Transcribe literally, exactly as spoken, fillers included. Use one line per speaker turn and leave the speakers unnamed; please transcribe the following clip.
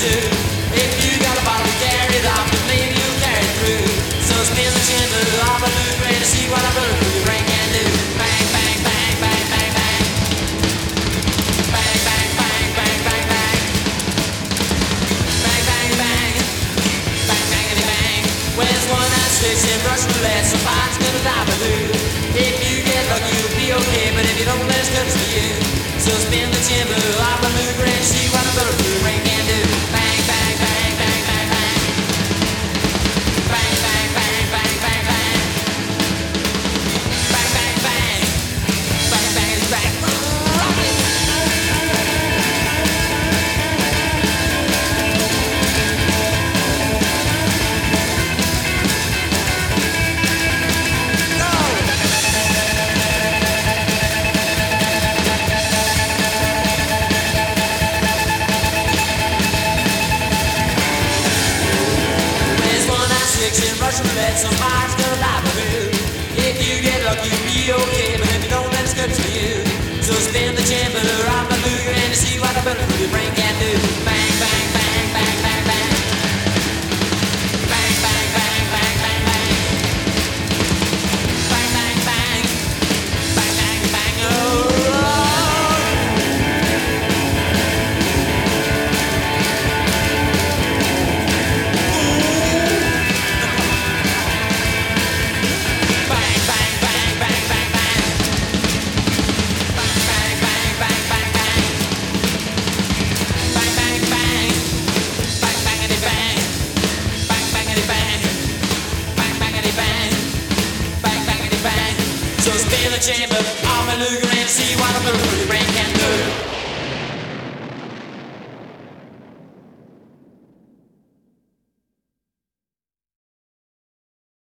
do. If you got a bottle to carry it off, then maybe you'll carry it through. So spin the chamber of a blue grain to see what a bulletproof brain can do. Bang, bang, bang, bang, bang, bang. Bang, bang, bang, bang, bang, bang. Bang, bang, bang. Bang, bangity bang. Where's one night six in Russian roulette, so five's gonna die for who? If you get lucky, you'll be okay, but if you don't, there's cuts for you. So spin the chamber of a blue grain, see what a bulletproof brain can do. Bang, bang, bang, bang, bang, bang. Bang, bang, bang, bang, bang, bang. Bang, bang, bang. Bang, bang, bang. In Russian roulette, some fire's gonna die for you. If you get lucky, you'll be okay, but if you don't, then it's good for you. So spin the chamber around the blue and to see what a bulletproof brain can do. Bang, bang, bang, bang, bang, bang. Bang, bang, bang, bang, bang, bang. Bang, bang, bang. Bang, bang, bang, oh. So spin the chamber, I'm a Luger and see what a bulletproof brain can do.